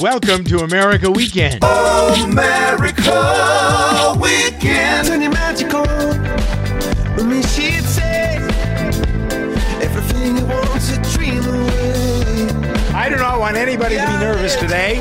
Welcome to America Weekend. America Weekend. Turn your magic on. With me, she'd say everything you want to dream away. I do not want anybody to be nervous today.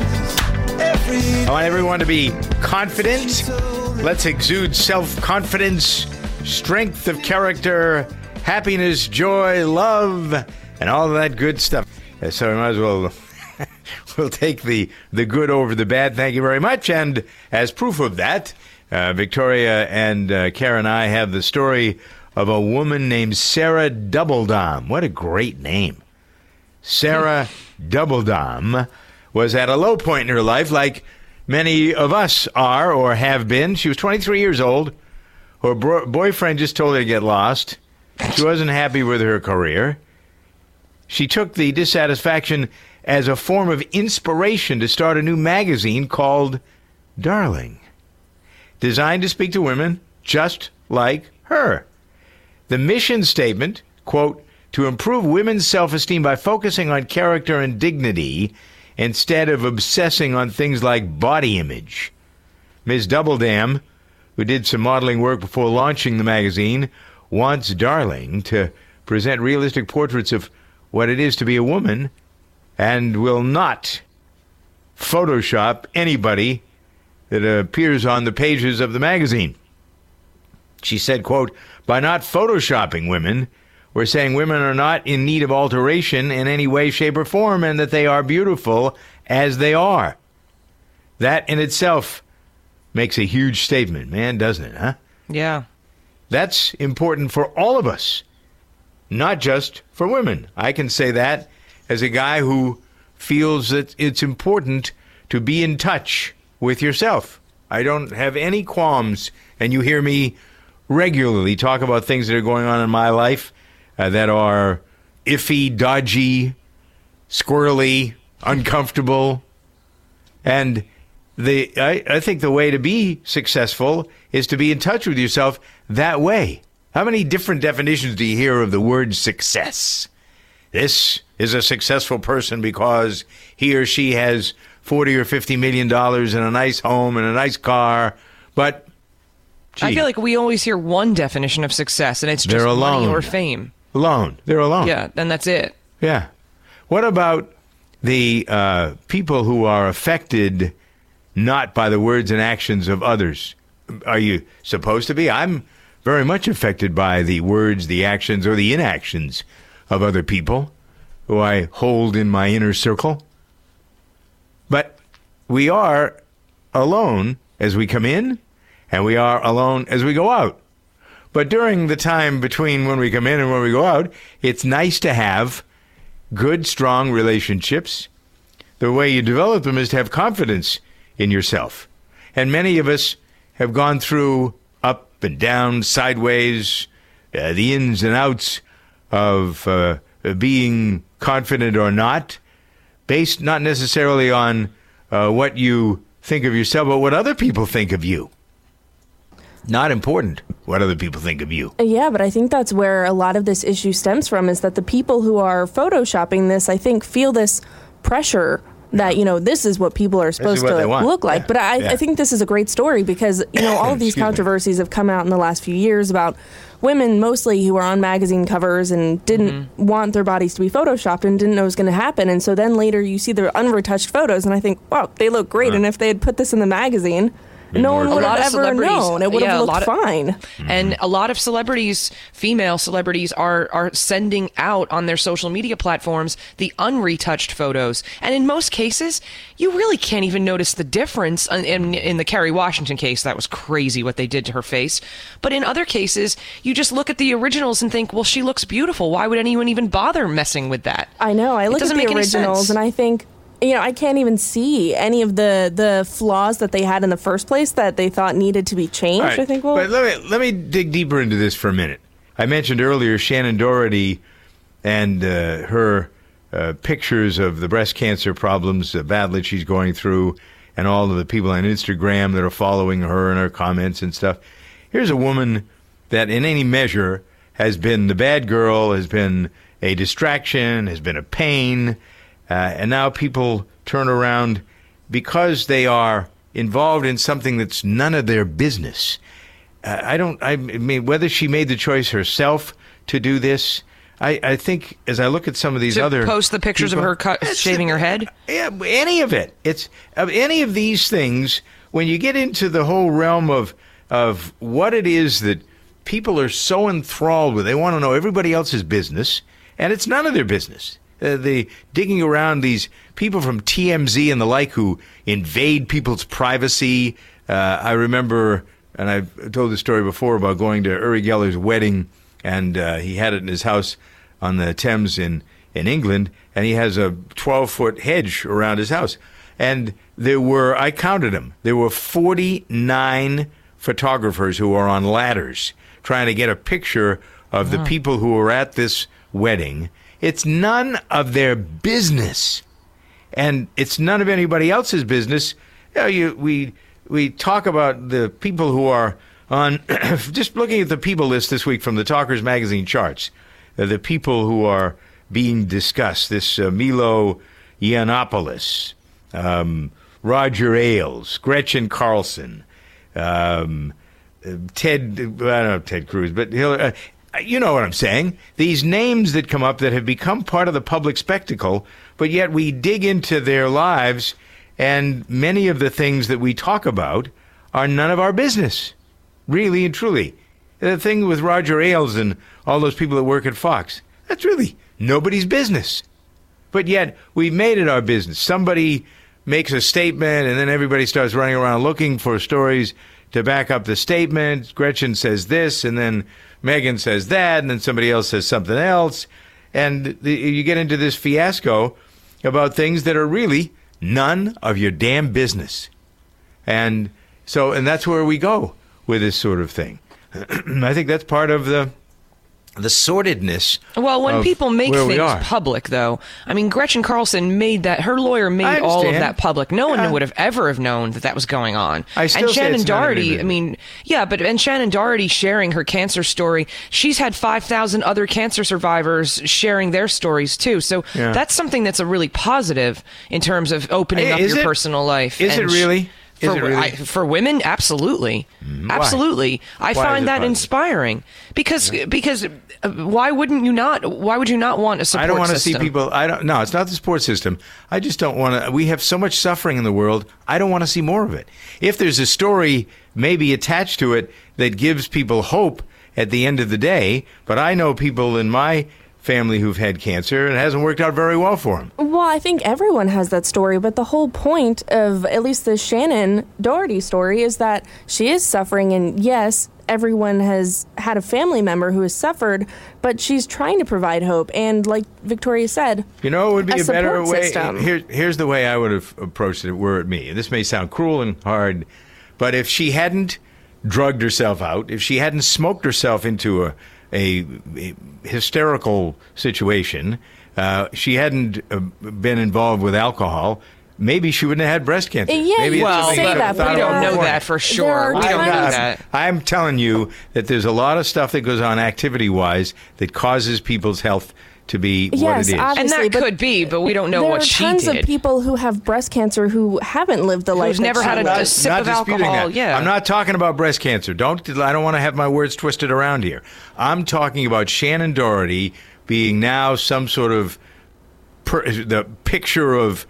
I want everyone to be confident. Let's exude self-confidence, strength of character, happiness, joy, love, and all of that good stuff. So we might as well we'll take the good over the bad. Thank you very much. And as proof of that, Victoria and Karen and I have the story of a woman named Sarah Doubledom. What a great name. Sarah Doubledom was at a low point in her life, like many of us are or have been. She was 23 years old. Her boyfriend just told her to get lost. She wasn't happy with her career. She took the dissatisfaction as a form of inspiration to start a new magazine called Darling, designed to speak to women just like her. The mission statement, quote, to improve women's self-esteem by focusing on character and dignity instead of obsessing on things like body image. Ms. Doubledom, who did some modeling work before launching the magazine, wants Darling to present realistic portraits of what it is to be a woman and will not Photoshop anybody that appears on the pages of the magazine. She said, quote, by not Photoshopping women, we're saying women are not in need of alteration in any way, shape, or form, and that they are beautiful as they are. That in itself makes a huge statement, man, doesn't it, huh? Yeah. That's important for all of us, not just for women. I can say that as a guy who feels that it's important to be in touch with yourself. I don't have any qualms, and you hear me regularly talk about things that are going on in my life that are iffy, dodgy, squirrely, uncomfortable. And I think the way to be successful is to be in touch with yourself that way. How many different definitions do you hear of the word success? This is a successful person because he or she has $40 or $50 million and a nice home and a nice car. But gee, I feel like we always hear one definition of success, and it's just money or fame. Alone. They're alone. Yeah, and that's it. Yeah. What about the people who are affected not by the words and actions of others? Are you supposed to be? I'm very much affected by the words, the actions, or the inactions of other people who I hold in my inner circle. But we are alone as we come in, and we are alone as we go out. But during the time between when we come in and when we go out, it's nice to have good, strong relationships. The way you develop them is to have confidence in yourself. And many of us have gone through up and down, sideways, the ins and outs of being confident or not, based not necessarily on what you think of yourself, but what other people think of you. Not important what other people think of you. Yeah, but I think that's where a lot of this issue stems from, is that the people who are photoshopping this, I think, feel this pressure that, you know, this is what people are supposed to look like. Yeah. But I think this is a great story because, you know, all of these controversies have come out in the last few years about women mostly who are on magazine covers and didn't want their bodies to be photoshopped and didn't know it was going to happen. And so then later you see their unretouched photos and I think, wow, they look great. And if they had put this in the magazine, no one would have ever known. It would have looked fine. And a lot of celebrities, female celebrities, are sending out on their social media platforms the unretouched photos. And in most cases, you really can't even notice the difference. In the Kerry Washington case, that was crazy what they did to her face. But in other cases, you just look at the originals and think, well, she looks beautiful. Why would anyone even bother messing with that? I know. I look at the originals and I think, you know, I can't even see any of the flaws that they had in the first place that they thought needed to be changed. Right. I think. Well, but let me dig deeper into this for a minute. I mentioned earlier Shannon Doherty and her pictures of the breast cancer problems, the battle that she's going through, and all of the people on Instagram that are following her and her comments and stuff. Here's a woman that in any measure has been the bad girl, has been a distraction, has been a pain. And now people turn around because they are involved in something that's none of their business. I mean, whether she made the choice herself to do this, I think as I look at some of these other post the pictures people, of her shaving her head, any of it, it's any of these things. When you get into the whole realm of what it is that people are so enthralled with, they want to know everybody else's business, and it's none of their business. They digging around these people from TMZ and the like who invade people's privacy. I remember, and I've told the story before about going to Uri Geller's wedding, and he had it in his house on the Thames in England, and he has a 12-foot hedge around his house. And I counted them, there were 49 photographers who are on ladders trying to get a picture of the people who were at this wedding. It's none of their business, and it's none of anybody else's business. We talk about the people who are on, just looking at the people list this week from the Talkers Magazine charts, the people who are being discussed, this Milo Yiannopoulos, Roger Ailes, Gretchen Carlson, Ted Cruz, but you know what I'm saying. These names that come up that have become part of the public spectacle, but yet we dig into their lives, and many of the things that we talk about are none of our business, really and truly. The thing with Roger Ailes and all those people that work at Fox, that's really nobody's business. But yet we've made it our business. Somebody makes a statement, and then everybody starts running around looking for stories to back up the statement. Gretchen says this, and then Megan says that, and then somebody else says something else. And you get into this fiasco about things that are really none of your damn business. And that's where we go with this sort of thing. I think that's part of the sordidness. Well, when people make things public, though, I mean, Gretchen Carlson her lawyer made all of that public. No one would have ever known that was going on. And Shannon Doherty, and Shannon Doherty sharing her cancer story, she's had 5,000 other cancer survivors sharing their stories, too. So that's something that's a really positive in terms of opening up your personal life. Is it really? For women, absolutely. Absolutely. I find that inspiring because why would you not want a support system? I don't want to see people. No, it's not the support system. I just don't want to. We have so much suffering in the world. I don't want to see more of it. If there's a story maybe attached to it that gives people hope at the end of the day, but I know people in my family who've had cancer, and it hasn't worked out very well for them. Well, I think everyone has that story, but the whole point of at least the Shannon Doherty story is that she is suffering, and yes, everyone has had a family member who has suffered, but she's trying to provide hope. And like Victoria said, it would be a better way. Here's the way I would have approached it were it me. This may sound cruel and hard, but if she hadn't drugged herself out, if she hadn't smoked herself into a hysterical situation, she hadn't been involved with alcohol, maybe she wouldn't have had breast cancer. Yeah, maybe we don't know that for sure. We don't know that. I'm telling you that there's a lot of stuff that goes on activity-wise that causes people's health to be what it is. And that could be, but we don't know what she did. There are tons of people who have breast cancer who haven't lived the life. Who's never had a sip of alcohol. Yeah. I'm not talking about breast cancer. I don't want to have my words twisted around here. I'm talking about Shannon Doherty being now some sort of the picture of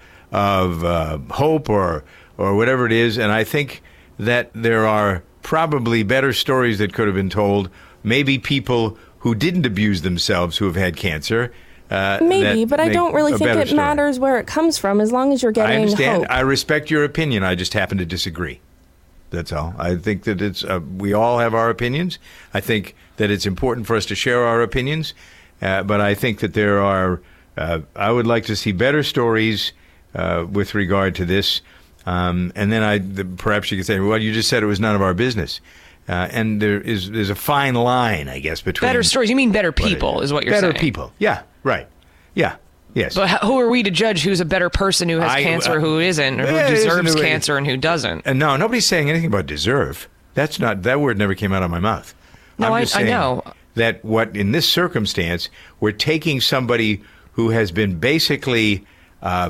hope or whatever it is. And I think that there are probably better stories that could have been told. Maybe people who didn't abuse themselves who have had cancer. Maybe, but I don't really think it matters where it comes from as long as you're getting hope. I understand. I respect your opinion. I just happen to disagree. That's all. I think that we all have our opinions. I think that it's important for us to share our opinions. But I think that there are, I would like to see better stories with regard to this. And then perhaps you could say, well, you just said it was none of our business. And there's a fine line, I guess, between better stories. You mean better people, is what you're saying? Better people. Yeah. Right. Yeah. Yes. But who are we to judge who's a better person who has cancer, who isn't, or who deserves cancer and who doesn't? And no, nobody's saying anything about deserve. That word never came out of my mouth. No, I know that in this circumstance, we're taking somebody who has been basically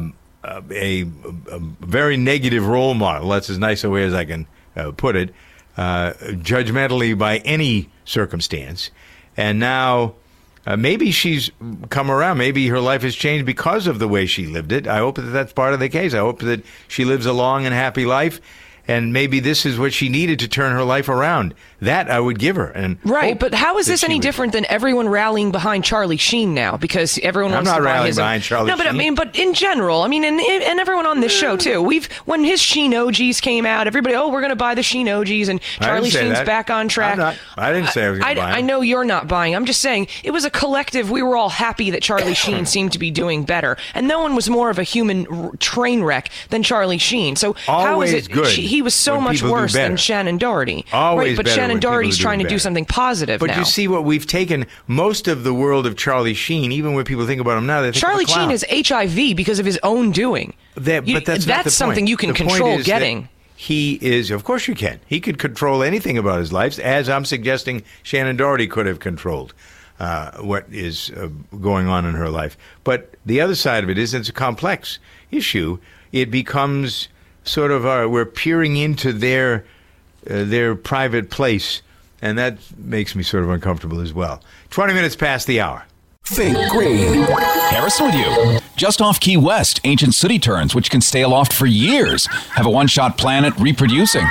a very negative role model. That's as nice a way as I can put it. Judgmentally by any circumstance. And now maybe she's come around. Maybe her life has changed because of the way she lived it. I hope that that's part of the case. I hope that she lives a long and happy life. And maybe this is what she needed to turn her life around. That I would give her. And right, but how is this any different than everyone rallying behind Charlie Sheen now? Because everyone wants to buy his... I'm not rallying behind Charlie Sheen. No, but in general, and everyone on this show too. When his Sheen OGs came out, everybody, we're going to buy the Sheen OGs, and Charlie Sheen's back on track. I didn't say I was going to buy him. I know you're not buying. I'm just saying it was a collective. We were all happy that Charlie Sheen seemed to be doing better, and no one was more of a human train wreck than Charlie Sheen. So how is it he was so much worse than Shannon Doherty? Always right, but Shannon Doherty's trying to do something positive now. But you see what we've taken most of the world of Charlie Sheen, even when people think about him now, they think Charlie Sheen is HIV because of his own doing. But that's something you can control getting. He is, of course you can. He could control anything about his life, as I'm suggesting Shannon Doherty could have controlled what is going on in her life. But the other side of it is it's a complex issue. It becomes sort of we're peering into their private place, and that makes me sort of uncomfortable as well. 20 minutes past the hour. Think Green. Harrison with you. Just off Key West, ancient city terns, which can stay aloft for years, have a one-shot plan at reproducing.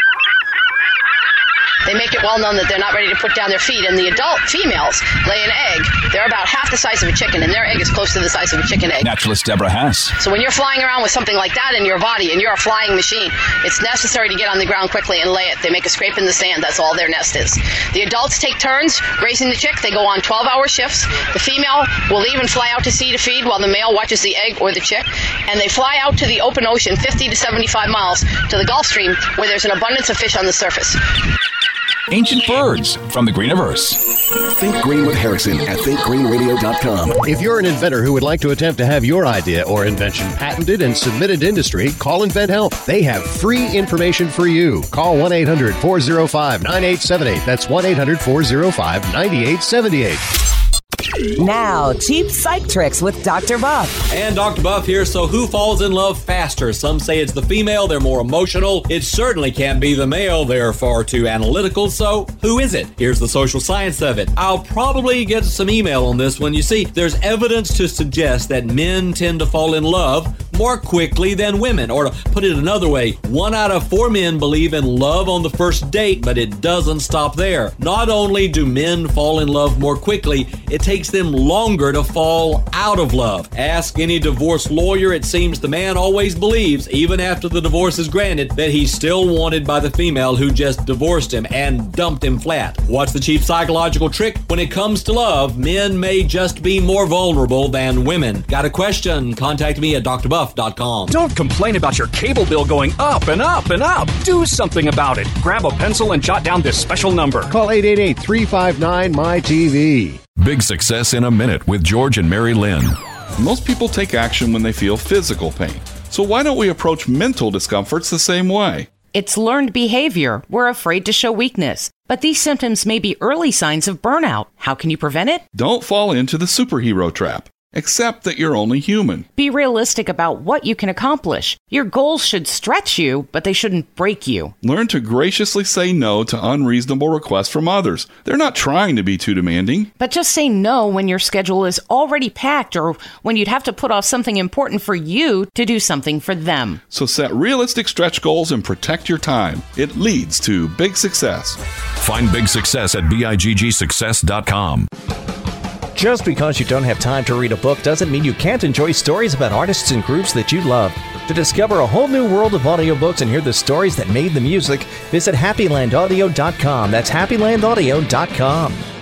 They make it well known that they're not ready to put down their feet, and the adult females lay an egg. They're about half the size of a chicken, and their egg is close to the size of a chicken egg. Naturalist Deborah Hess. So when you're flying around with something like that in your body, and you're a flying machine, it's necessary to get on the ground quickly and lay it. They make a scrape in the sand. That's all their nest is. The adults take turns raising the chick. They go on 12-hour shifts. The female will leave and fly out to sea to feed while the male watches the egg or the chick, and they fly out to the open ocean 50 to 75 miles to the Gulf Stream, where there's an abundance of fish on the surface. Ancient birds from the Greeniverse. Think Green with Harrison at thinkgreenradio.com. If you're an inventor who would like to attempt to have your idea or invention patented and submitted to industry, call InventHelp. They have free information for you. Call 1-800-405-9878. That's 1-800-405-9878. Now, cheap psych tricks with Dr. Buff. And Dr. Buff here. So who falls in love faster? Some say it's the female. They're more emotional. It certainly can't be the male. They're far too analytical. So who is it? Here's the social science of it. I'll probably get some email on this one. You see, there's evidence to suggest that men tend to fall in love more quickly than women. Or to put it another way, 1 out of 4 men believe in love on the first date, but it doesn't stop there. Not only do men fall in love more quickly, it takes them longer to fall out of love. Ask any divorce lawyer. It seems the man always believes, even after the divorce is granted, that he's still wanted by the female who just divorced him and dumped him flat. What's the cheap psychological trick? When it comes to love, men may just be more vulnerable than women. Got a question? Contact me at drbuff.com. Don't complain about your cable bill going up and up and up. Do something about it. Grab a pencil and jot down this special number. Call 888-359-MY-TV. Big Success in a Minute with George and Mary Lynn. Most people take action when they feel physical pain. So why don't we approach mental discomforts the same way? It's learned behavior. We're afraid to show weakness. But these symptoms may be early signs of burnout. How can you prevent it? Don't fall into the superhero trap. Accept that you're only human. Be realistic about what you can accomplish. Your goals should stretch you, but they shouldn't break you. Learn to graciously say no to unreasonable requests from others. They're not trying to be too demanding. But just say no when your schedule is already packed or when you'd have to put off something important for you to do something for them. So set realistic stretch goals and protect your time. It leads to big success. Find big success at biggsuccess.com. Just because you don't have time to read a book doesn't mean you can't enjoy stories about artists and groups that you love. To discover a whole new world of audiobooks and hear the stories that made the music, visit HappyLandAudio.com. That's HappyLandAudio.com.